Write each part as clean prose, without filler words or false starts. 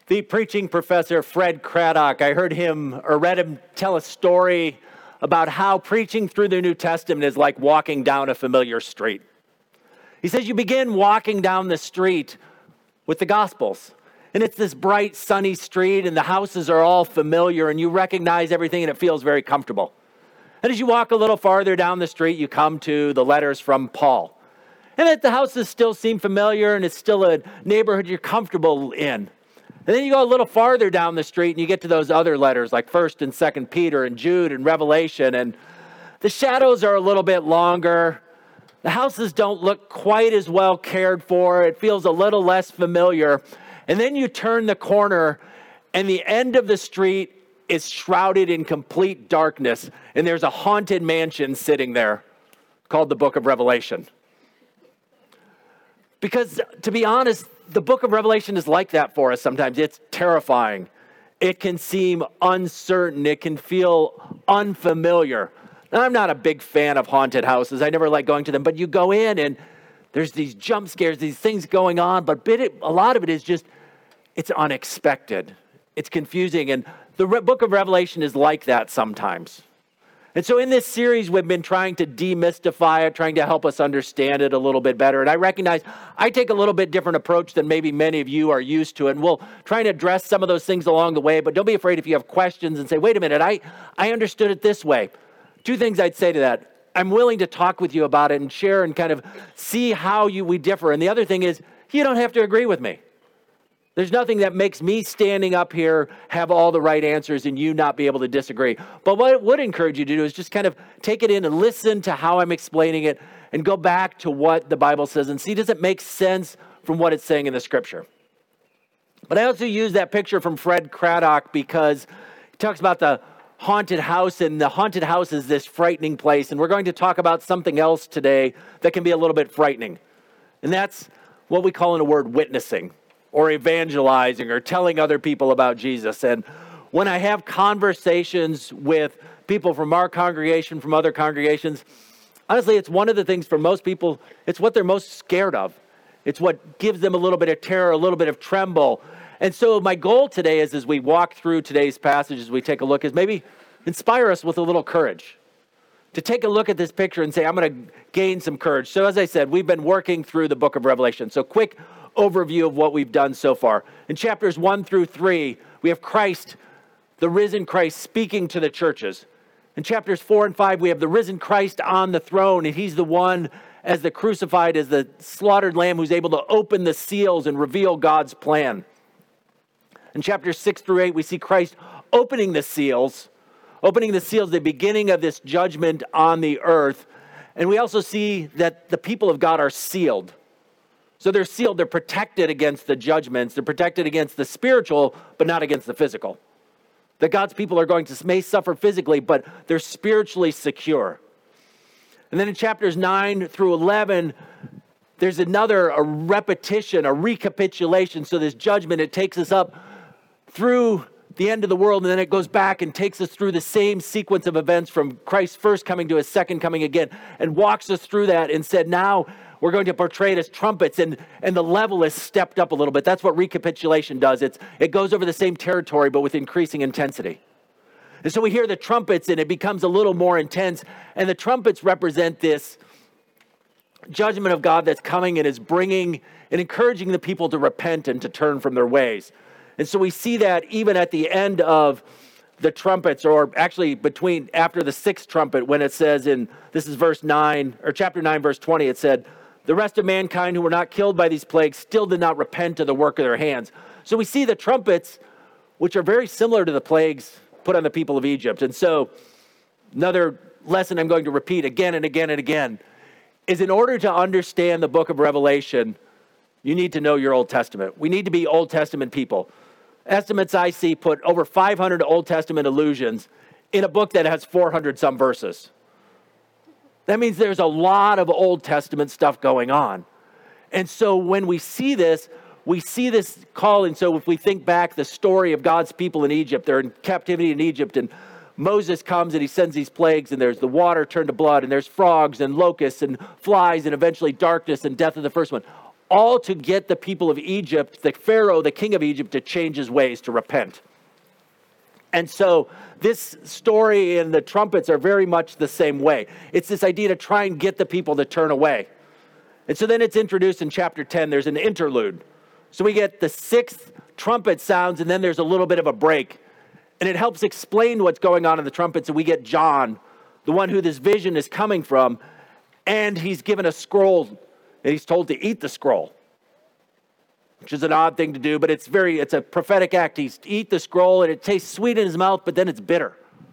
the preaching professor Fred Craddock. I heard him or read him tell a story about how preaching through the New Testament is like walking down a familiar street. He says you begin walking down the street with the Gospels. And it's this bright, sunny street, and the houses are all familiar, and you recognize everything, and it feels very comfortable. And as you walk a little farther down the street, you come to the letters from Paul. And the houses still seem familiar, and it's still a neighborhood you're comfortable in. And then you go a little farther down the street and you get to those other letters like 1st and 2nd Peter and Jude and Revelation. And the shadows are a little bit longer. The houses don't look quite as well cared for. It feels a little less familiar. And then you turn the corner and the end of the street is shrouded in complete darkness. And there's a haunted mansion sitting there called the Book of Revelation. Because to be honest, the book of Revelation is like that for us sometimes. It's terrifying. It can seem uncertain. It can feel unfamiliar. Now, I'm not a big fan of haunted houses. I never like going to them. But you go in and there's these jump scares, these things going on. But a lot of it is just, it's unexpected. It's confusing. And the book of Revelation is like that sometimes. And so in this series, we've been trying to demystify it, trying to help us understand it a little bit better. And I recognize I take a little bit different approach than maybe many of you are used to. And we'll try and address some of those things along the way. But don't be afraid if you have questions and say, wait a minute, I understood it this way. Two things I'd say to that. I'm willing to talk with you about it and share and kind of see how we differ. And the other thing is, you don't have to agree with me. There's nothing that makes me standing up here have all the right answers and you not be able to disagree. But what it would encourage you to do is just kind of take it in and listen to how I'm explaining it and go back to what the Bible says and see, does it make sense from what it's saying in the scripture? But I also use that picture from Fred Craddock because he talks about the haunted house, and the haunted house is this frightening place. And we're going to talk about something else today that can be a little bit frightening. And that's what we call in a word witnessing, or evangelizing, or telling other people about Jesus. And when I have conversations with people from our congregation, from other congregations, honestly, it's one of the things for most people, it's what they're most scared of. It's what gives them a little bit of terror, a little bit of tremble. And so my goal today is, as we walk through today's passage, as we take a look, is maybe inspire us with a little courage. To take a look at this picture and say, I'm going to gain some courage. So as I said, we've been working through the book of Revelation. So quick overview of what we've done so far. In chapters 1 through 3, we have Christ, the risen Christ, speaking to the churches. In chapters 4 and 5, we have the risen Christ on the throne, and he's the one as the crucified, as the slaughtered lamb who's able to open the seals and reveal God's plan. In chapters 6 through 8, we see Christ opening the seals, the beginning of this judgment on the earth. And we also see that the people of God are sealed. So they're sealed, they're protected against the judgments, they're protected against the spiritual, but not against the physical. That God's people are may suffer physically, but they're spiritually secure. And then in chapters 9 through 11, there's a repetition, a recapitulation. So this judgment, it takes us up through the end of the world, and then it goes back and takes us through the same sequence of events from Christ's first coming to his second coming again, and walks us through that and said, now we're going to portray it as trumpets, and the level is stepped up a little bit. That's what recapitulation does. It goes over the same territory, but with increasing intensity. And so we hear the trumpets, and it becomes a little more intense. And the trumpets represent this judgment of God that's coming and is bringing and encouraging the people to repent and to turn from their ways. And so we see that even at the end of the trumpets, or actually after the sixth trumpet, when it says this is verse 9, or chapter 9, verse 20, it said, the rest of mankind who were not killed by these plagues still did not repent of the work of their hands. So we see the trumpets, which are very similar to the plagues put on the people of Egypt. And so another lesson I'm going to repeat again and again and again is, in order to understand the book of Revelation, you need to know your Old Testament. We need to be Old Testament people. Estimates I see put over 500 Old Testament allusions in a book that has 400 some verses. That means there's a lot of Old Testament stuff going on. And so when we see this call. And so if we think back the story of God's people in Egypt, they're in captivity in Egypt, and Moses comes and he sends these plagues, and there's the water turned to blood, and there's frogs and locusts and flies, and eventually darkness and death of the first one. all to get the people of Egypt, the Pharaoh, the king of Egypt, to change his ways, to repent. And so this story and the trumpets are very much the same way. It's this idea to try and get the people to turn away. And so then it's introduced in chapter 10. There's an interlude. So we get the sixth trumpet sounds, and then there's a little bit of a break. And it helps explain what's going on in the trumpets. And we get John, the one who this vision is coming from, and he's given a scroll, and he's told to eat the scroll, which is an odd thing to do, but it's a prophetic act. He's to eat the scroll, and it tastes sweet in his mouth, but then it's bitter.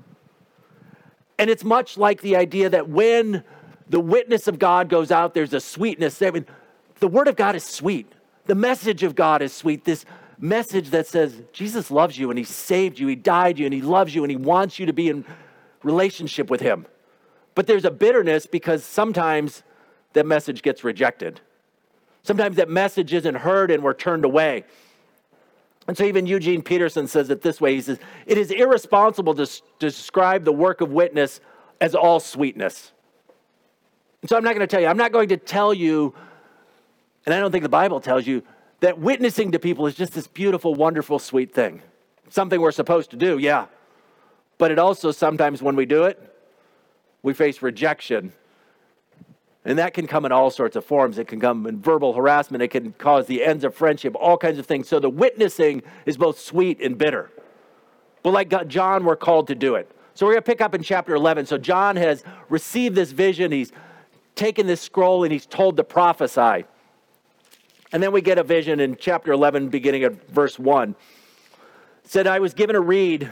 And it's much like the idea that when the witness of God goes out, there's a sweetness. I mean, the word of God is sweet. The message of God is sweet. This message that says Jesus loves you, and he saved you, he died you, and he loves you, and he wants you to be in relationship with him. But there's a bitterness because sometimes that message gets rejected. Sometimes that message isn't heard and we're turned away. And so even Eugene Peterson says it this way. He says, it is irresponsible to describe the work of witness as all sweetness. And so I'm not going to tell you, and I don't think the Bible tells you, that witnessing to people is just this beautiful, wonderful, sweet thing. Something we're supposed to do, yeah. But it also sometimes when we do it, we face rejection. And that can come in all sorts of forms. It can come in verbal harassment. It can cause the ends of friendship, all kinds of things. So the witnessing is both sweet and bitter. But like John, we're called to do it. So we're going to pick up in chapter 11. So John has received this vision. He's taken this scroll and he's told to prophesy. And then we get a vision in chapter 11, beginning at verse 1. It said, I was given a reed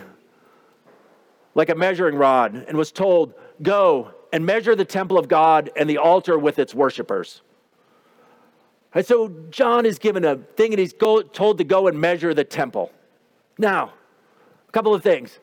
like a measuring rod and was told, go and measure the temple of God and the altar with its worshipers. And so John is given a thing and he's told to go and measure the temple. Now, a couple of things.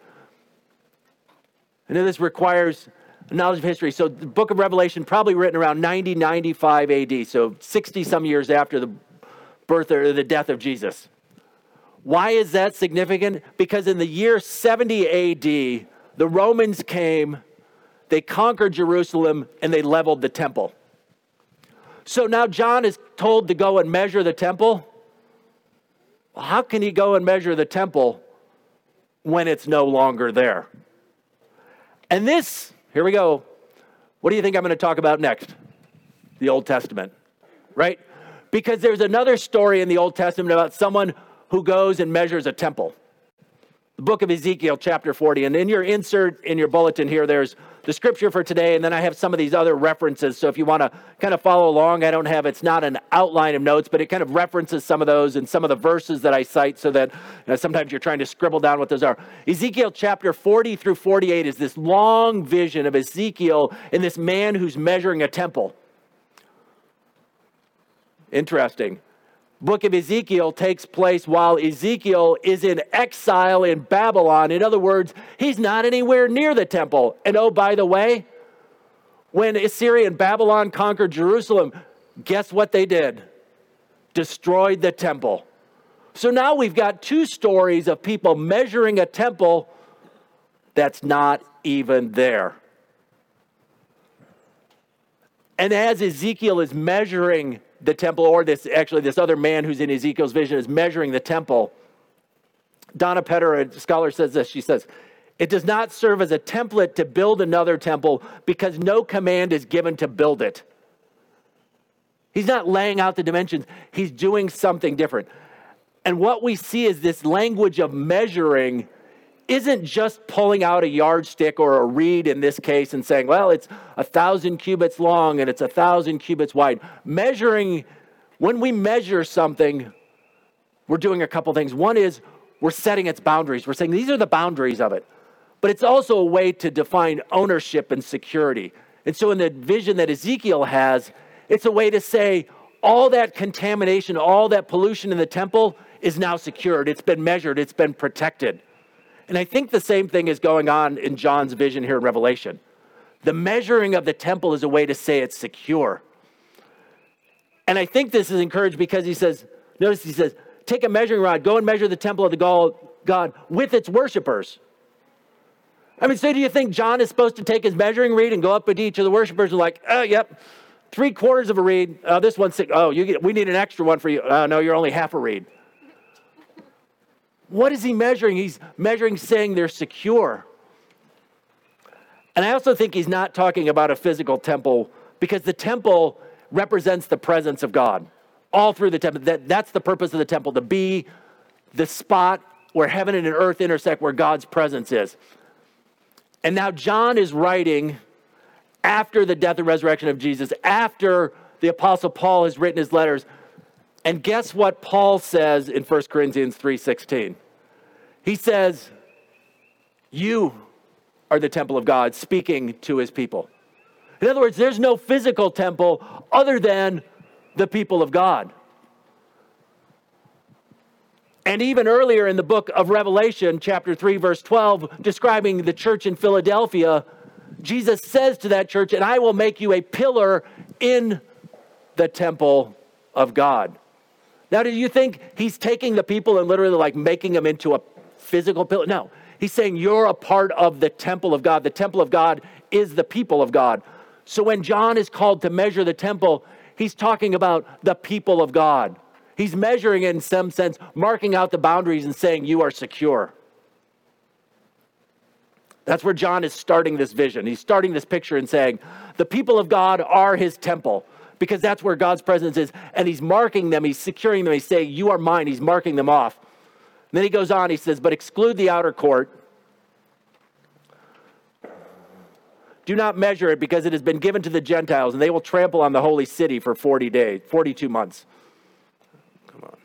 I know this requires knowledge of history. So the book of Revelation, probably written around 95 AD. So 60 some years after the birth or the death of Jesus. Why is that significant? Because in the year 70 AD, the Romans came, they conquered Jerusalem, and they leveled the temple. So now John is told to go and measure the temple. Well, how can he go and measure the temple when it's no longer there? And this, here we go. What do you think I'm going to talk about next? The Old Testament, right? Because there's another story in the Old Testament about someone who goes and measures a temple. The book of Ezekiel, chapter 40. And in your insert in your bulletin here, there's the scripture for today. And then I have some of these other references. So if you want to kind of follow along, it's not an outline of notes, but it kind of references some of those and some of the verses that I cite so that sometimes you're trying to scribble down what those are. Ezekiel chapter 40 through 48 is this long vision of Ezekiel and this man who's measuring a temple. Interesting. Book of Ezekiel takes place while Ezekiel is in exile in Babylon. In other words, he's not anywhere near the temple. And oh, by the way, when Assyria and Babylon conquered Jerusalem, guess what they did? Destroyed the temple. So now we've got two stories of people measuring a temple that's not even there. And as Ezekiel is measuring the temple, or this other man who's in Ezekiel's vision is measuring the temple, Donna Petter, a scholar, says this. She says, it does not serve as a template to build another temple because no command is given to build it. He's not laying out the dimensions. He's doing something different. And what we see is this language of measuring isn't just pulling out a yardstick or a reed in this case and saying, well, it's 1,000 cubits long and it's 1,000 cubits wide. Measuring, when we measure something, we're doing a couple things. One is we're setting its boundaries. We're saying these are the boundaries of it. But it's also a way to define ownership and security. And so in the vision that Ezekiel has, it's a way to say all that contamination, all that pollution in the temple is now secured. It's been measured. It's been protected. And I think the same thing is going on in John's vision here in Revelation. The measuring of the temple is a way to say it's secure. And I think this is encouraged because he says, take a measuring rod, go and measure the temple of the God with its worshipers. I mean, so do you think John is supposed to take his measuring reed and go up to each of the worshipers and yep, 3/4 of a reed. This one's 6. Oh, we need an extra one for you. No, you're only half a reed. What is he measuring? He's measuring saying they're secure. And I also think he's not talking about a physical temple, because the temple represents the presence of God all through the temple. That's the purpose of the temple, to be the spot where heaven and earth intersect, where God's presence is. And now John is writing after the death and resurrection of Jesus, after the Apostle Paul has written his letters. And guess what Paul says in 1 Corinthians 3:16? He says, you are the temple of God, speaking to his people. In other words, there's no physical temple other than the people of God. And even earlier in the book of Revelation, chapter 3, verse 12, describing the church in Philadelphia, Jesus says to that church, and I will make you a pillar in the temple of God. Now, do you think he's taking the people and literally like making them into a physical pillar? No, he's saying you're a part of the temple of God. The temple of God is the people of God. So when John is called to measure the temple, he's talking about the people of God. He's measuring it in some sense, marking out the boundaries and saying you are secure. That's where John is starting this vision. He's starting this picture and saying the people of God are his temple, because that's where God's presence is. And he's marking them, he's securing them. He's saying, you are mine. He's marking them off. And then he goes on, he says, but exclude the outer court. Do not measure it, because it has been given to the Gentiles, and they will trample on the holy city for 42 months. Come on.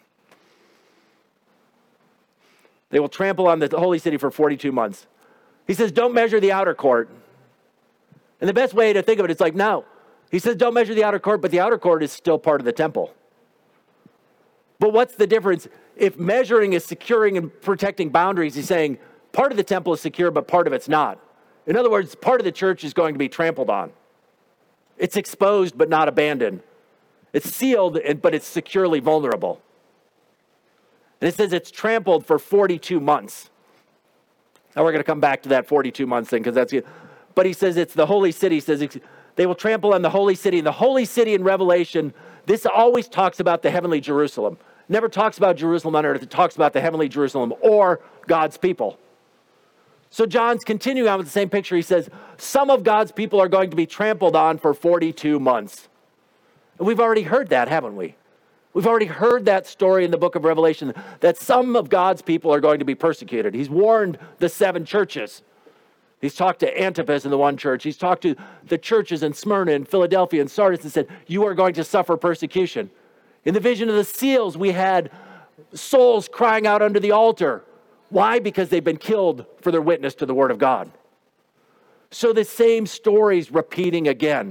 They will trample on the holy city for 42 months. He says, don't measure the outer court. And the best way to think of it is like, no. He says, don't measure the outer court, but the outer court is still part of the temple. But what's the difference? If measuring is securing and protecting boundaries, he's saying part of the temple is secure, but part of it's not. In other words, part of the church is going to be trampled on. It's exposed, but not abandoned. It's sealed, but it's securely vulnerable. And it says it's trampled for 42 months. Now we're going to come back to that 42 months thing, because that's it. But he says it's the holy city. He says they will trample on the holy city. And the holy city in Revelation, this always talks about the heavenly Jerusalem. Never talks about Jerusalem on earth. It talks about the heavenly Jerusalem, or God's people. So John's continuing on with the same picture. He says, some of God's people are going to be trampled on for 42 months. And we've already heard that, haven't we? We've already heard that story in the book of Revelation, that some of God's people are going to be persecuted. He's warned the 7 churches. He's talked to Antipas in the one church. He's talked to the churches in Smyrna and Philadelphia and Sardis and said, you are going to suffer persecution. In the vision of the seals, we had souls crying out under the altar. Why? Because they've been killed for their witness to the word of God. So the same story's repeating again.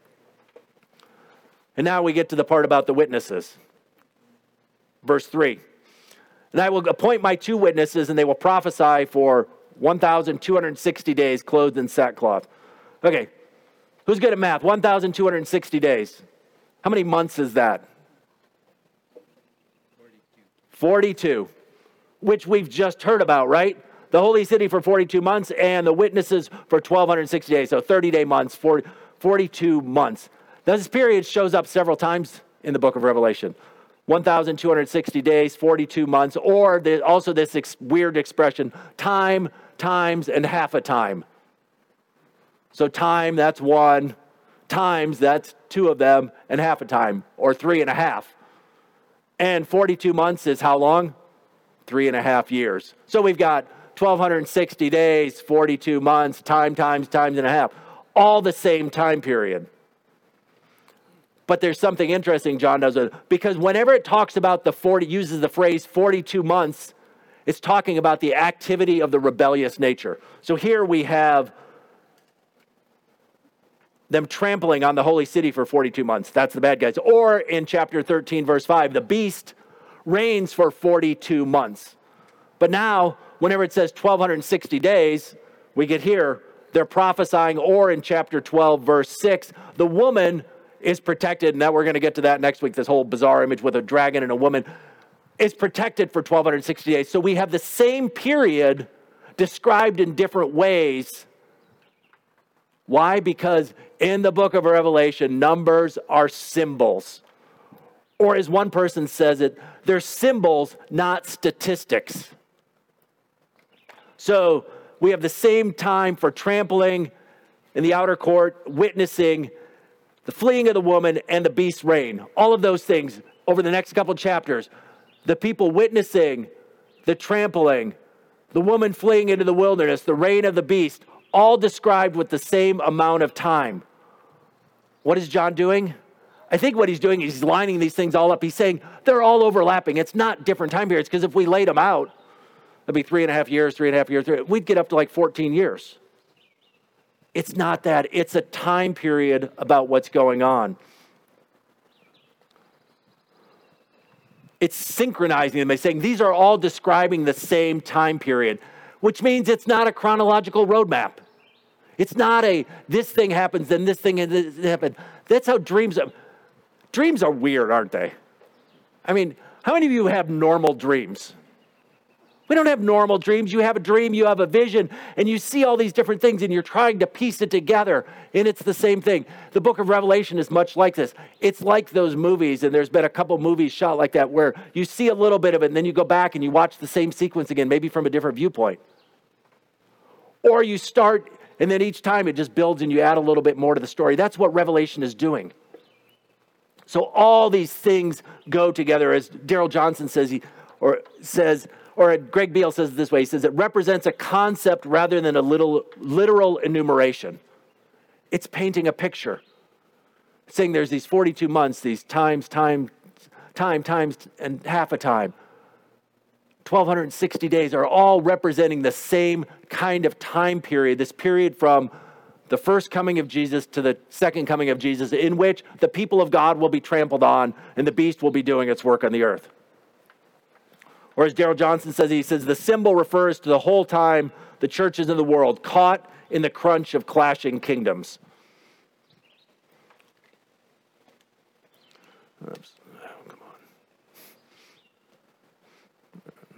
And now we get to the part about the witnesses. Verse 3. And I will appoint my 2 witnesses, and they will prophesy for 1,260 days, clothed in sackcloth. Okay, who's good at math? 1,260 days. How many months is that? 42. Which we've just heard about, right? The holy city for 42 months and the witnesses for 1,260 days. So 30-day months, 42 months. Now this period shows up several times in the book of Revelation. 1,260 days, 42 months, or also this weird expression, time, times, and half a time. So time, that's 1. Times, that's 2 of them, and half a time, or 3.5. And 42 months is how long? 3.5 years. So we've got 1,260 days, 42 months, times and a half. All the same time period. But there's something interesting John does with it, because whenever it talks about uses the phrase 42 months, it's talking about the activity of the rebellious nature. So here we have them trampling on the holy city for 42 months. That's the bad guys. Or in chapter 13, verse 5, the beast reigns for 42 months. But now, whenever it says 1,260 days, we get here, they're prophesying. Or in chapter 12, verse 6, the woman is protected. And now we're going to get to that next week, this whole bizarre image with a dragon and a woman is protected for 1,260 days. So we have the same period described in different ways Why? Because in the book of Revelation, numbers are symbols. Or as one person says it, they're symbols, not statistics. So we have the same time for trampling in the outer court, witnessing the fleeing of the woman and the beast's reign. All of those things over the next couple chapters. The people witnessing the trampling, the woman fleeing into the wilderness, the reign of the beast, all described with the same amount of time. What is John doing? I think what he's doing is he's lining these things all up. He's saying they're all overlapping. It's not different time periods, because if we laid them out, it'd be 3.5 years, we'd get up to like 14 years. It's not that. It's a time period about what's going on. It's synchronizing them by saying these are all describing the same time period, which means it's not a chronological roadmap. It's not a, this thing happens, then this thing happens. That's how dreams are weird, aren't they? I mean, how many of you have normal dreams? We don't have normal dreams. You have a dream, you have a vision, and you see all these different things, and you're trying to piece it together, and it's the same thing. The book of Revelation is much like this. It's like those movies, and there's been a couple movies shot like that where you see a little bit of it, and then you go back and you watch the same sequence again, maybe from a different viewpoint. Or you start, and then each time it just builds, and you add a little bit more to the story. That's what Revelation is doing. So all these things go together, as Darrell Johnson says, or Greg Beale says it this way. He says it represents a concept rather than a literal enumeration. It's painting a picture. Saying there's these 42 months, these times, and half a time. 1,260 days are all representing the same kind of time period. This period from the first coming of Jesus to the second coming of Jesus, in which the people of God will be trampled on and the beast will be doing its work on the earth. Or as Darrell Johnson says, he says, the symbol refers to the whole time the churches in the world caught in the crunch of clashing kingdoms. Oops. Oh, come on.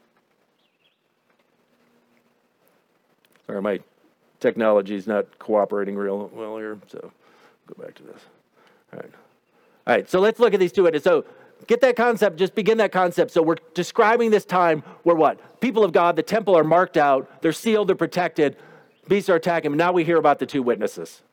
Sorry, my technology is not cooperating real well here, so go back to this. All right, so let's look at these two witnesses. So get that concept, just begin that concept. So we're describing this time where what? People of God, the temple are marked out, they're sealed, they're protected, beasts are attacking them. Now we hear about the two witnesses.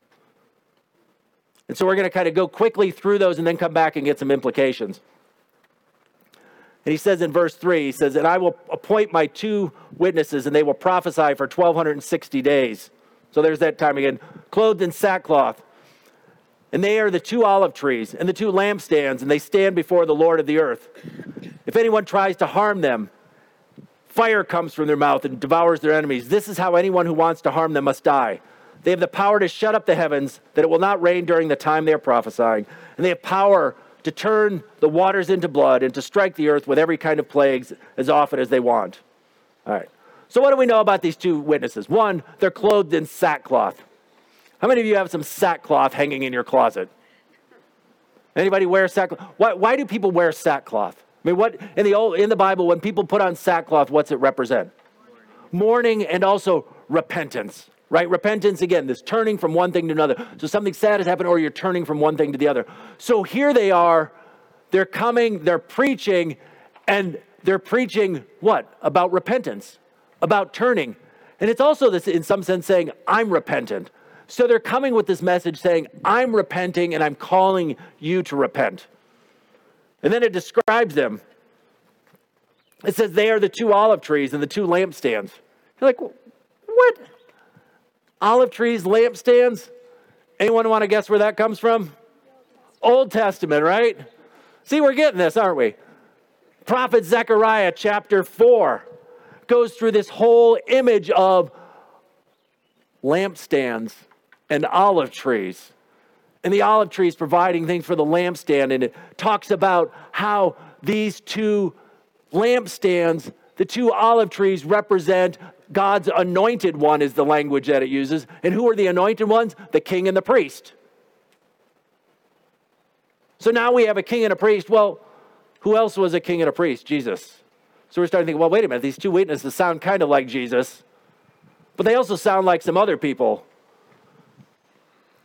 And so we're going to kind of go quickly through those and then come back and get some implications. And he says in verse 3, he says, and I will appoint my two witnesses, and they will prophesy for 1,260 days. So there's that time again. Clothed in sackcloth. And they are the two olive trees and the two lampstands, and they stand before the Lord of the earth. If anyone tries to harm them, fire comes from their mouth and devours their enemies. This is how anyone who wants to harm them must die. They have the power to shut up the heavens, that it will not rain during the time they are prophesying. And they have power to turn the waters into blood and to strike the earth with every kind of plagues as often as they want. All right. So what do we know about these two witnesses? One, they're clothed in sackcloth. How many of you have some sackcloth hanging in your closet? Anybody wear sackcloth? Why do people wear sackcloth? I mean, what in the Bible, when people put on sackcloth, what's it represent? Mourning and also repentance, right? Repentance, again, this turning from one thing to another. So something sad has happened, or you're turning from one thing to the other. So here they are, they're coming, they're preaching, and they're preaching what? About repentance, about turning. And it's also this, in some sense, saying, I'm repentant. So they're coming with this message saying, I'm repenting and I'm calling you to repent. And then it describes them. It says they are the two olive trees and the two lampstands. You're like, what? Olive trees, lampstands? Anyone want to guess where that comes from? Old Testament, right? See, we're getting this, aren't we? Prophet Zechariah chapter 4 goes through this whole image of lampstands and olive trees. And the olive trees providing things for the lampstand. And it talks about how these two lampstands, the two olive trees, represent God's anointed one, is the language that it uses. And who are the anointed ones? The king and the priest. So now we have a king and a priest. Well, who else was a king and a priest? Jesus. So we're starting to think, well, wait a minute. These two witnesses sound kind of like Jesus, but they also sound like some other people.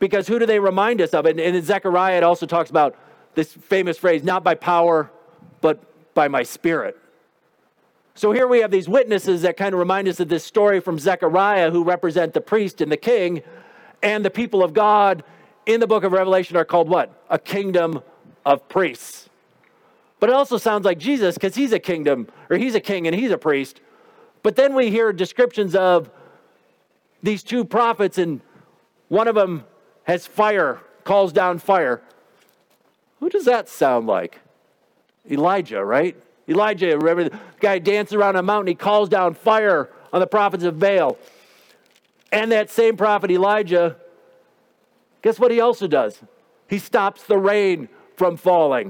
Because who do they remind us of? And in Zechariah, it also talks about this famous phrase, not by power, but by my Spirit. So here we have these witnesses that kind of remind us of this story from Zechariah, who represent the priest and the king, and the people of God in the book of Revelation are called what? A kingdom of priests. But it also sounds like Jesus, because he's a kingdom, or he's a king and he's a priest. But then we hear descriptions of these two prophets, and one of them has fire, calls down fire. Who does that sound like? Elijah, right? Elijah, remember the guy dances around a mountain, he calls down fire on the prophets of Baal. And that same prophet Elijah, guess what he also does? He stops the rain from falling.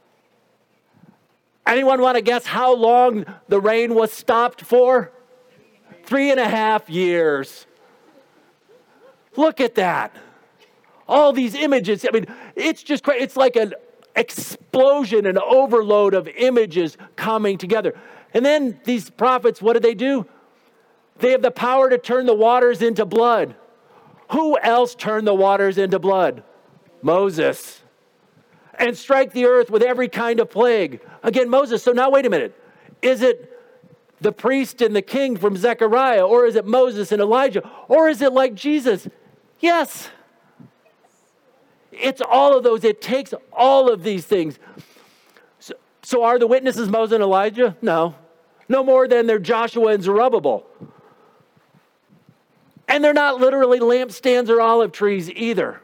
Anyone want to guess how long the rain was stopped for? 3.5 years. Look at that. All these images. I mean, it's just crazy. It's like an explosion, an overload of images coming together. And then these prophets, what do? They have the power to turn the waters into blood. Who else turned the waters into blood? Moses. And strike the earth with every kind of plague. Again, Moses. So now wait a minute. Is it the priest and the king from Zechariah? Or is it Moses and Elijah? Or is it like Jesus? Yes. It's all of those. It takes all of these things. So are the witnesses Moses and Elijah? No. No more than they're Joshua and Zerubbabel. And they're not literally lampstands or olive trees either.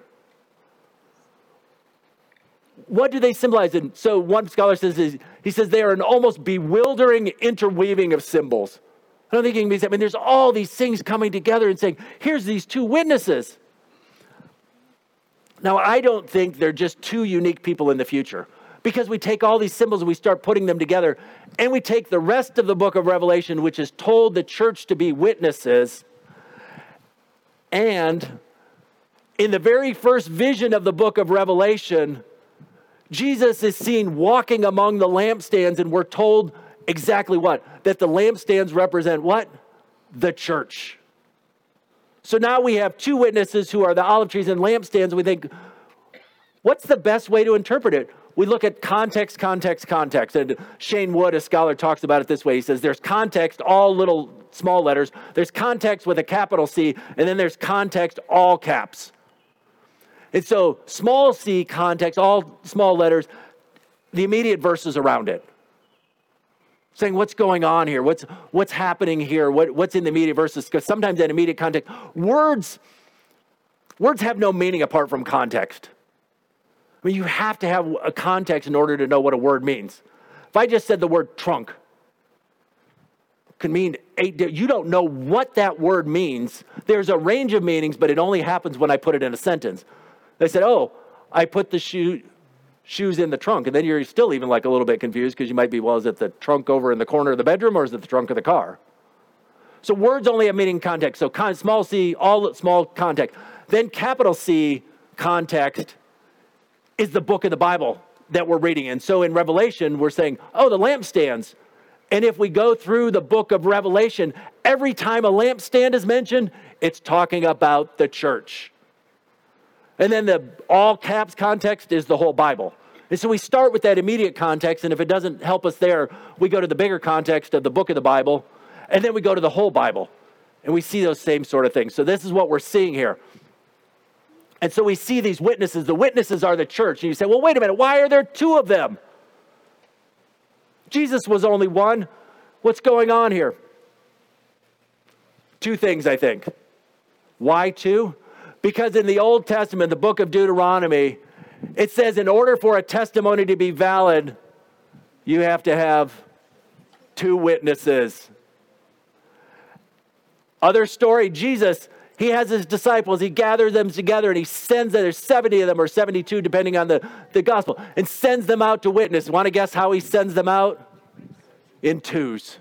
What do they symbolize? And so one scholar says, he says they are an almost bewildering interweaving of symbols. I don't think it can be said. I mean, there's all these things coming together and saying, here's these two witnesses. Now, I don't think they're just two unique people in the future, because we take all these symbols and we start putting them together, and we take the rest of the book of Revelation, which has told the church to be witnesses, and in the very first vision of the book of Revelation, Jesus is seen walking among the lampstands, and we're told exactly what? That the lampstands represent what? The church. So now we have two witnesses who are the olive trees and lampstands, and we think, what's the best way to interpret it? We look at context, context, context. And Shane Wood, a scholar, talks about it this way. He says there's context, all little small letters. There's context with a capital C, and then there's context, all caps. And so small c, context, all small letters, the immediate verses around it. Saying what's going on here, what's happening here, what's in the immediate verses, because sometimes that immediate context, words have no meaning apart from context. I mean, you have to have a context in order to know what a word means. If I just said the word trunk, it could mean you don't know what that word means. There's a range of meanings, but it only happens when I put it in a sentence. They said, oh, I put the shoes in the trunk. And then you're still even like a little bit confused, because you might be, well, is it the trunk over in the corner of the bedroom, or is it the trunk of the car? So words only have meaning in context. So small c, all small context. Then capital C context is the book of the Bible that we're reading. And so in Revelation, we're saying, oh, the lampstands. And if we go through the book of Revelation, every time a lampstand is mentioned, it's talking about the church. And then the all caps context is the whole Bible. And so we start with that immediate context, and if it doesn't help us there, we go to the bigger context of the book of the Bible, and then we go to the whole Bible, and we see those same sort of things. So this is what we're seeing here. And so we see these witnesses. The witnesses are the church. And you say, well, wait a minute, why are there two of them? Jesus was only one. What's going on here? Two things, I think. Why two? Because in the Old Testament, the book of Deuteronomy, it says in order for a testimony to be valid, you have to have two witnesses. Other story, Jesus, he has his disciples, he gathers them together, and he sends them, there's 70 of them or 72 depending on the gospel, and sends them out to witness. Want to guess how he sends them out? In twos.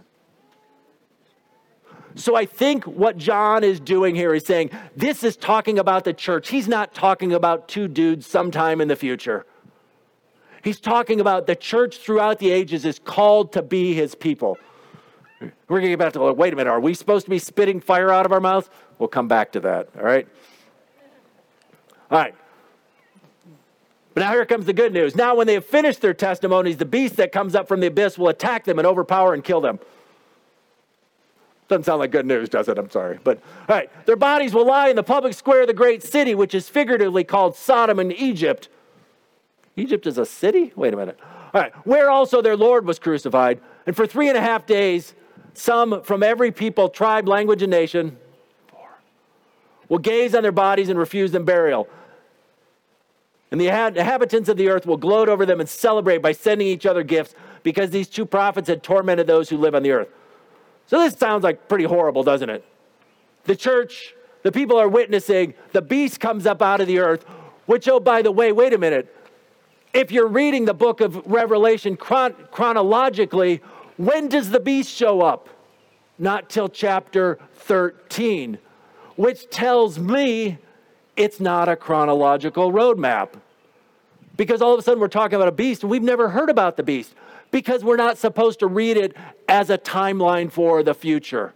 So I think what John is doing here is saying, this is talking about the church. He's not talking about two dudes sometime in the future. He's talking about the church throughout the ages is called to be his people. We're going to get back to, wait a minute, are we supposed to be spitting fire out of our mouths? We'll come back to that, all right? All right. But now here comes the good news. Now when they have finished their testimonies, the beast that comes up from the abyss will attack them and overpower and kill them. Doesn't sound like good news, does it? I'm sorry. But, all right. Their bodies will lie in the public square of the great city, which is figuratively called Sodom and Egypt. Egypt is a city? Wait a minute. All right. Where also their Lord was crucified. And for 3.5 days, some from every people, tribe, language, and nation will gaze on their bodies and refuse them burial. And the inhabitants of the earth will gloat over them and celebrate by sending each other gifts, because these two prophets had tormented those who live on the earth. So this sounds like pretty horrible, doesn't it? The church, the people are witnessing, the beast comes up out of the earth, which, oh, by the way, wait a minute. If you're reading the book of Revelation chronologically, when does the beast show up? Not till chapter 13, which tells me it's not a chronological roadmap. Because all of a sudden we're talking about a beast and we've never heard about the beast, because we're not supposed to read it as a timeline for the future.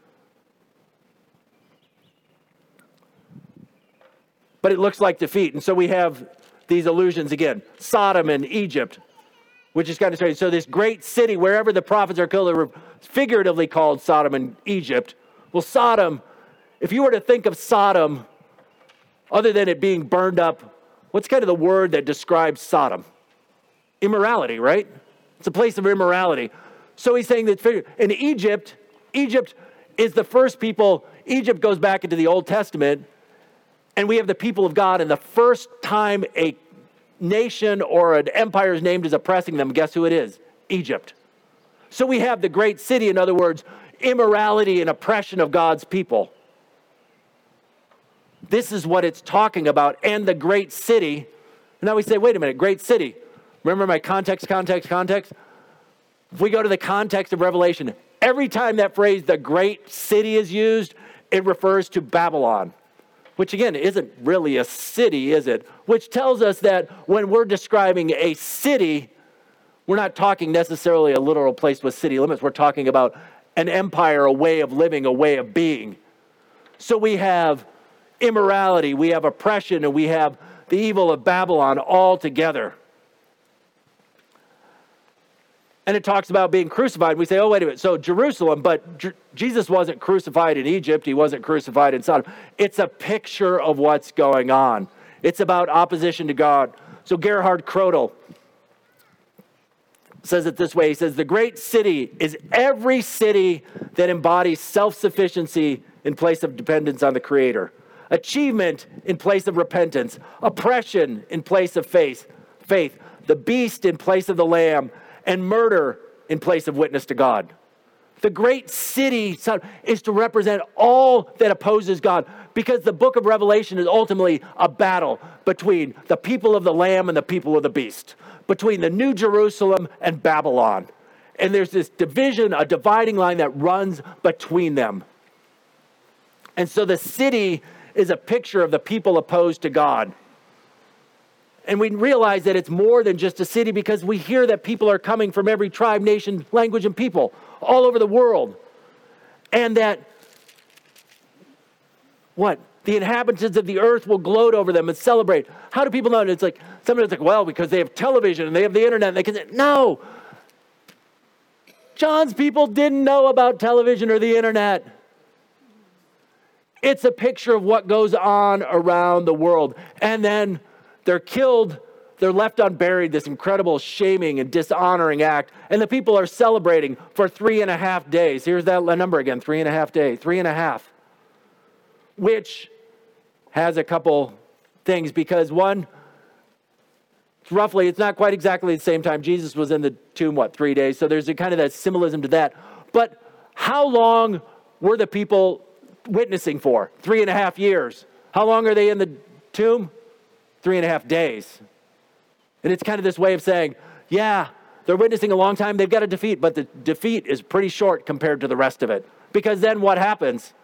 But it looks like defeat. And so we have these allusions again. Sodom and Egypt, which is kind of strange. So this great city, wherever the prophets are killed, are figuratively called Sodom and Egypt. Well, Sodom, if you were to think of Sodom, other than it being burned up, what's kind of the word that describes Sodom? Immorality, right? It's a place of immorality. So he's saying that in Egypt is the first people. Egypt goes back into the Old Testament, and we have the people of God, and the first time a nation or an empire is named as oppressing them, guess who it is? Egypt. So we have the great city, in other words, immorality and oppression of God's people. This is what it's talking about, and the great city. And now we say, wait a minute, great city. Remember my context? If we go to the context of Revelation, every time that phrase, the great city, is used, it refers to Babylon, which again isn't really a city, is it? Which tells us that when we're describing a city, we're not talking necessarily a literal place with city limits. We're talking about an empire, a way of living, a way of being. So we have immorality, we have oppression, and we have the evil of Babylon all together. And it talks about being crucified. We say, oh, wait a minute. So Jerusalem, but Jesus wasn't crucified in Egypt. He wasn't crucified in Sodom. It's a picture of what's going on. It's about opposition to God. So Gerhard Krotel says it this way. He says, the great city is every city that embodies self-sufficiency in place of dependence on the Creator, achievement in place of repentance, oppression in place of faith, the beast in place of the lamb, and murder in place of witness to God. The great city is to represent all that opposes God, because the book of Revelation is ultimately a battle between the people of the Lamb and the people of the beast, between the New Jerusalem and Babylon. And there's this division, a dividing line that runs between them. And so the city is a picture of the people opposed to God. And we realize that it's more than just a city, because we hear that people are coming from every tribe, nation, language, and people all over the world. And that, the inhabitants of the earth will gloat over them and celebrate. How do people know? And it's like, somebody's like, well, because they have television and they have the internet. And they can say, no. John's people didn't know about television or the internet. It's a picture of what goes on around the world. And then they're killed, they're left unburied, this incredible shaming and dishonoring act. And the people are celebrating for 3.5 days. Here's that number again, 3.5 days, 3.5. Which has a couple things, because one, it's not quite exactly the same time. Jesus was in the tomb, 3 days? So there's a kind of that symbolism to that. But how long were the people witnessing for? 3.5 years. How long are they in the tomb? 3.5 days. And it's kind of this way of saying, yeah, they're witnessing a long time. They've got a defeat, but the defeat is pretty short compared to the rest of it. Because then what happens?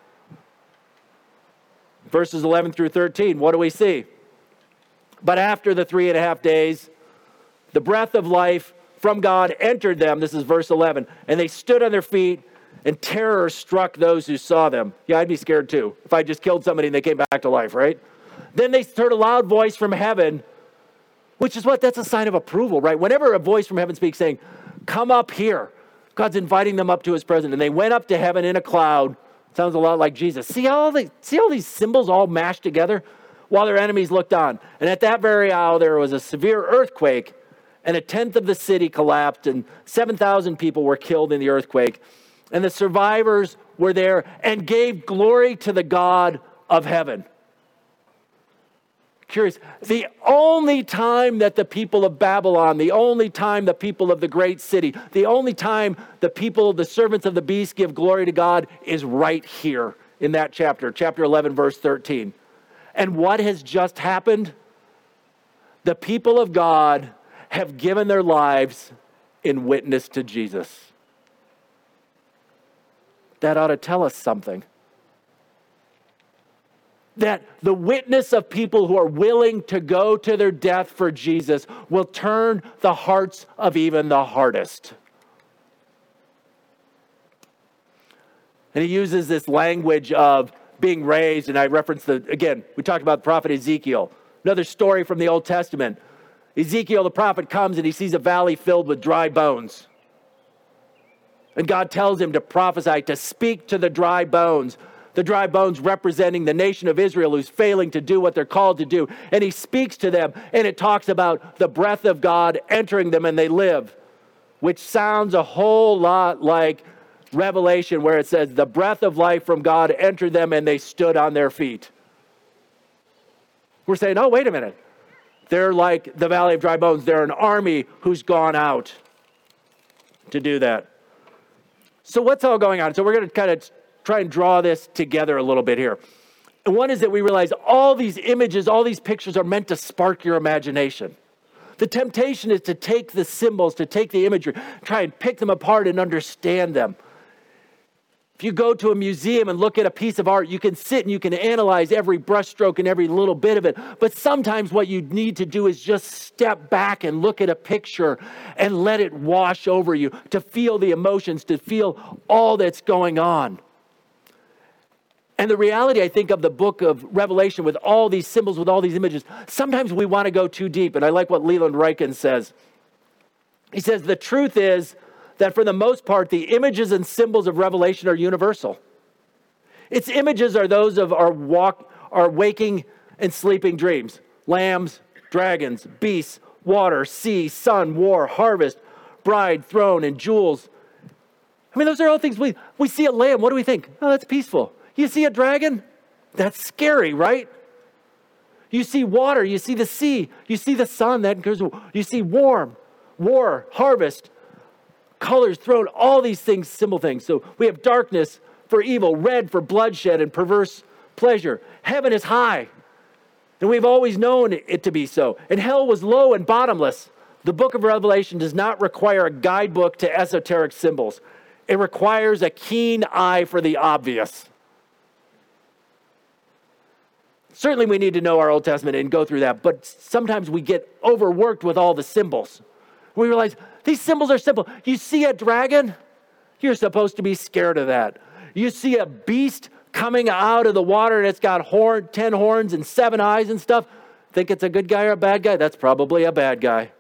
Verses 11 through 13, what do we see? But after the 3.5 days, the breath of life from God entered them. This is verse 11. And they stood on their feet, and terror struck those who saw them. Yeah, I'd be scared too if I just killed somebody and they came back to life, right? Then they heard a loud voice from heaven, which is that's a sign of approval, right? Whenever a voice from heaven speaks saying, come up here, God's inviting them up to his presence. And they went up to heaven in a cloud. Sounds a lot like Jesus. See all these symbols all mashed together while their enemies looked on. And at that very hour, there was a severe earthquake, and a tenth of the city collapsed, and 7,000 people were killed in the earthquake. And the survivors were there and gave glory to the God of heaven. Curious, the only time that the people of Babylon, the only time the people of the great city, the only time the servants of the beast give glory to God is right here in that chapter 11, verse 13. And what has just happened? The people of God have given their lives in witness to Jesus. That ought to tell us something. That the witness of people who are willing to go to their death for Jesus will turn the hearts of even the hardest. And he uses this language of being raised, and I referenced we talked about the prophet Ezekiel. Another story from the Old Testament. Ezekiel, the prophet, comes and he sees a valley filled with dry bones. And God tells him to prophesy, to speak to the dry bones representing the nation of Israel who's failing to do what they're called to do. And he speaks to them, and it talks about the breath of God entering them and they live, which sounds a whole lot like Revelation, where it says the breath of life from God entered them and they stood on their feet. We're saying, oh, wait a minute. They're like the valley of dry bones. They're an army who's gone out to do that. So what's all going on? So we're going to kind of try and draw this together a little bit here. And one is that we realize all these images, all these pictures are meant to spark your imagination. The temptation is to take the symbols, to take the imagery, try and pick them apart and understand them. If you go to a museum and look at a piece of art, you can sit and you can analyze every brushstroke and every little bit of it. But sometimes what you need to do is just step back and look at a picture and let it wash over you, to feel the emotions, to feel all that's going on. And the reality, I think, of the book of Revelation with all these symbols, with all these images, sometimes we want to go too deep. And I like what Leland Ryken says. He says, the truth is that for the most part, the images and symbols of Revelation are universal. Its images are those of our waking and sleeping dreams. Lambs, dragons, beasts, water, sea, sun, war, harvest, bride, throne, and jewels. I mean, those are all things we see a lamb. What do we think? Oh, that's peaceful. You see a dragon? That's scary, right? You see water, you see the sea, you see the sun, you see war, harvest, colors, throne, all these things, symbol things. So we have darkness for evil, red for bloodshed and perverse pleasure. Heaven is high, and we've always known it to be so. And hell was low and bottomless. The book of Revelation does not require a guidebook to esoteric symbols. It requires a keen eye for the obvious. Certainly we need to know our Old Testament and go through that, but sometimes we get overworked with all the symbols. We realize these symbols are simple. You see a dragon, you're supposed to be scared of that. You see a beast coming out of the water and it's got 10 horns and 7 eyes and stuff. Think it's a good guy or a bad guy? That's probably a bad guy.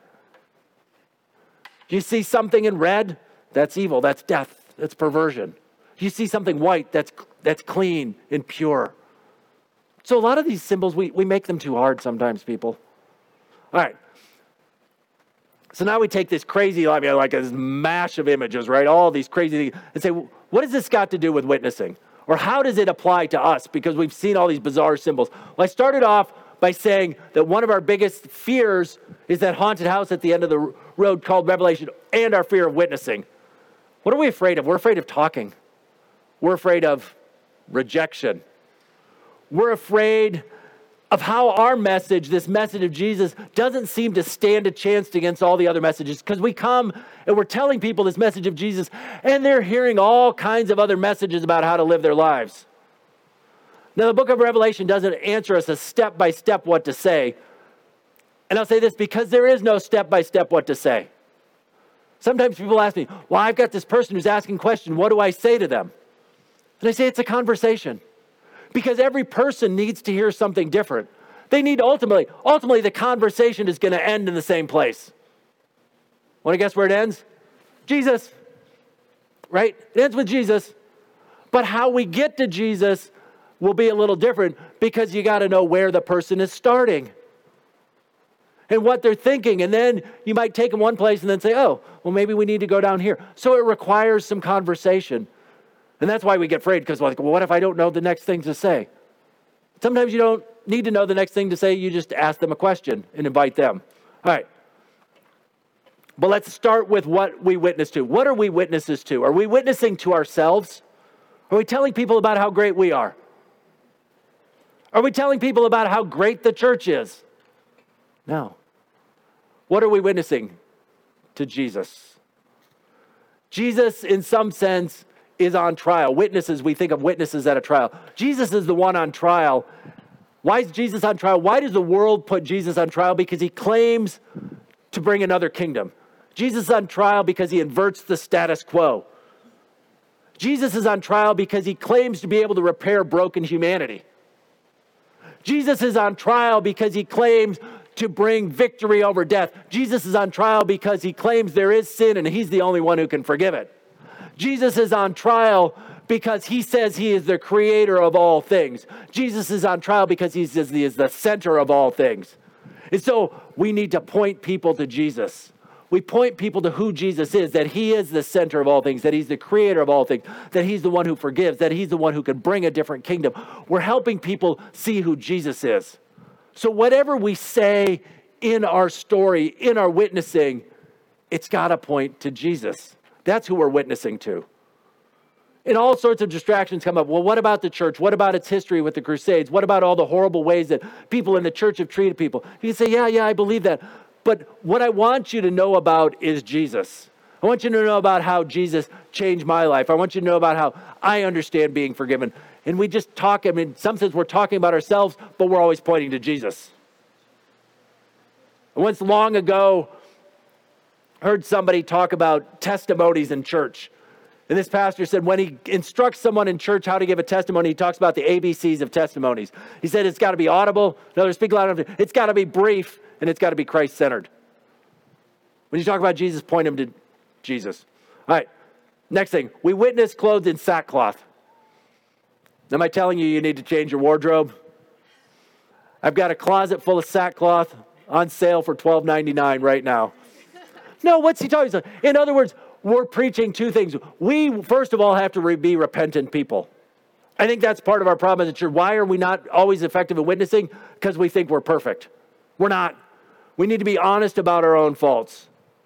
You see something in red? That's evil, that's death, that's perversion. You see something white? That's clean and pure. So a lot of these symbols, we make them too hard sometimes, people. All right. So now we take this crazy, like this mash of images, right? All these crazy things, and say, well, what has this got to do with witnessing? Or how does it apply to us? Because we've seen all these bizarre symbols. Well, I started off by saying that one of our biggest fears is that haunted house at the end of the road called Revelation, and our fear of witnessing. What are we afraid of? We're afraid of talking. We're afraid of rejection. We're afraid of how our message, this message of Jesus, doesn't seem to stand a chance against all the other messages, because we come and we're telling people this message of Jesus and they're hearing all kinds of other messages about how to live their lives. Now, the book of Revelation doesn't answer us a step-by-step what to say. And I'll say this, because there is no step-by-step what to say. Sometimes people ask me, well, I've got this person who's asking questions. What do I say to them? And I say it's a conversation. Because every person needs to hear something different. They need ultimately the conversation is going to end in the same place. Want to guess where it ends? Jesus, right? It ends with Jesus. But how we get to Jesus will be a little different because you got to know where the person is starting and what they're thinking. And then you might take them one place and then say, oh, well, maybe we need to go down here. So it requires some conversation. And that's why we get afraid, because well, what if I don't know the next thing to say? Sometimes you don't need to know the next thing to say. You just ask them a question and invite them. All right. But let's start with what we witness to. What are we witnesses to? Are we witnessing to ourselves? Are we telling people about how great we are? Are we telling people about how great the church is? No. What are we witnessing? To Jesus. Jesus, in some sense, is on trial. Witnesses, we think of witnesses at a trial. Jesus is the one on trial. Why is Jesus on trial? Why does the world put Jesus on trial? Because he claims to bring another kingdom. Jesus is on trial because he inverts the status quo. Jesus is on trial because he claims to be able to repair broken humanity. Jesus is on trial because he claims to bring victory over death. Jesus is on trial because he claims there is sin and he's the only one who can forgive it. Jesus is on trial because he says he is the creator of all things. Jesus is on trial because he says he is the center of all things. And so we need to point people to Jesus. We point people to who Jesus is, that he is the center of all things, that he's the creator of all things, that he's the one who forgives, that he's the one who can bring a different kingdom. We're helping people see who Jesus is. So whatever we say in our story, in our witnessing, it's got to point to Jesus. That's who we're witnessing to. And all sorts of distractions come up. Well, what about the church? What about its history with the Crusades? What about all the horrible ways that people in the church have treated people? You can say, yeah, I believe that. But what I want you to know about is Jesus. I want you to know about how Jesus changed my life. I want you to know about how I understand being forgiven. And we just talk, in some sense we're talking about ourselves, but we're always pointing to Jesus. I once long ago heard somebody talk about testimonies in church. And this pastor said when he instructs someone in church how to give a testimony, he talks about the ABCs of testimonies. He said it's got to be audible. No, speak loud enough. It's got to be brief, and it's got to be Christ-centered. When you talk about Jesus, point him to Jesus. All right, next thing. We witness clothed in sackcloth. Am I telling you you need to change your wardrobe? I've got a closet full of sackcloth on sale for $12.99 right now. No, what's he talking about? In other words, we're preaching two things. We, first of all, have to be repentant people. I think that's part of our problem as a church. Why are we not always effective in witnessing? Because we think we're perfect. We're not. We need to be honest about our own faults.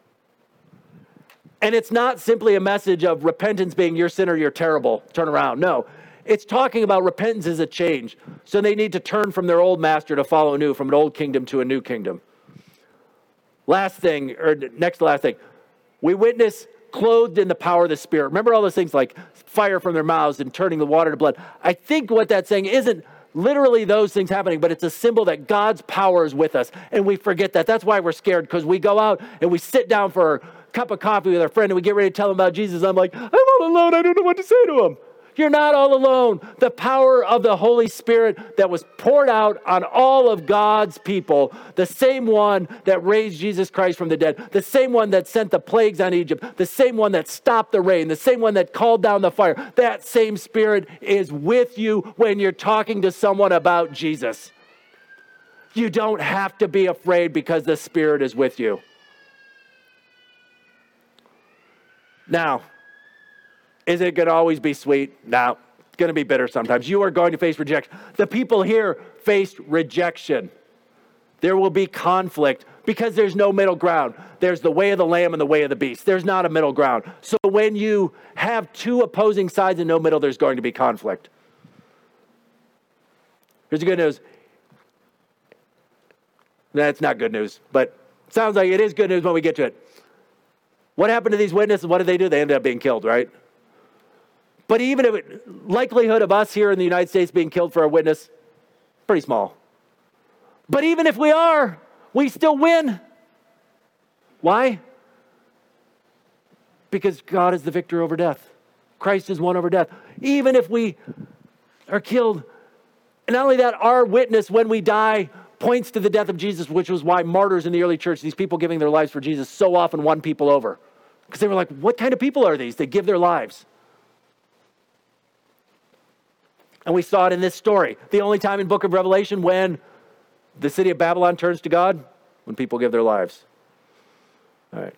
And it's not simply a message of repentance being you're sinner, you're terrible, turn around. No. It's talking about repentance as a change. So they need to turn from their old master to follow new, from an old kingdom to a new kingdom. Last thing, or next to last thing. We witness clothed in the power of the Spirit. Remember all those things like fire from their mouths and turning the water to blood. I think what that's saying isn't literally those things happening, but it's a symbol that God's power is with us. And we forget that. That's why we're scared, because we go out and we sit down for a cup of coffee with our friend and we get ready to tell him about Jesus. I'm like, I'm all alone. I don't know what to say to him. You're not all alone. The power of the Holy Spirit that was poured out on all of God's people, the same one that raised Jesus Christ from the dead, the same one that sent the plagues on Egypt, the same one that stopped the rain, the same one that called down the fire, that same Spirit is with you when you're talking to someone about Jesus. You don't have to be afraid because the Spirit is with you. Now, is it going to always be sweet? No, it's going to be bitter sometimes. You are going to face rejection. The people here faced rejection. There will be conflict because there's no middle ground. There's the way of the lamb and the way of the beast. There's not a middle ground. So when you have two opposing sides and no middle, there's going to be conflict. Here's the good news. That's not good news, but it sounds like it is good news when we get to it. What happened to these witnesses? What did they do? They ended up being killed, right? But even if likelihood of us here in the United States being killed for a witness, pretty small. But even if we are, we still win. Why? Because God is the victor over death. Christ is won over death. Even if we are killed, and not only that, our witness when we die points to the death of Jesus, which was why martyrs in the early church, these people giving their lives for Jesus, so often won people over. Because they were like, what kind of people are these that give their lives? And we saw it in this story. The only time in book of Revelation when the city of Babylon turns to God, when people give their lives. All right.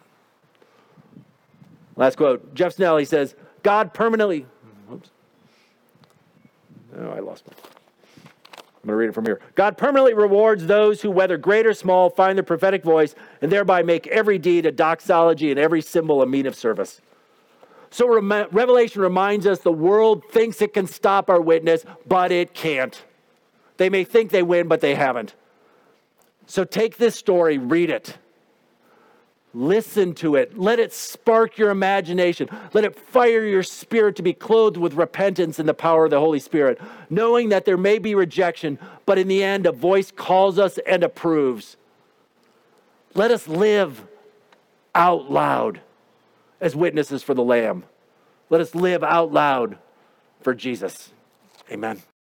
Last quote. Jeff Snell, he says, God permanently... Oops. Oh, I lost one. I'm going to read it from here. God permanently rewards those who, whether great or small, find their prophetic voice and thereby make every deed a doxology and every symbol a mean of service. So Revelation reminds us the world thinks it can stop our witness, but it can't. They may think they win, but they haven't. So take this story, read it. Listen to it. Let it spark your imagination. Let it fire your spirit to be clothed with repentance and the power of the Holy Spirit, knowing that there may be rejection, but in the end, a voice calls us and approves. Let us live out loud as witnesses for the Lamb. Let us live out loud for Jesus. Amen.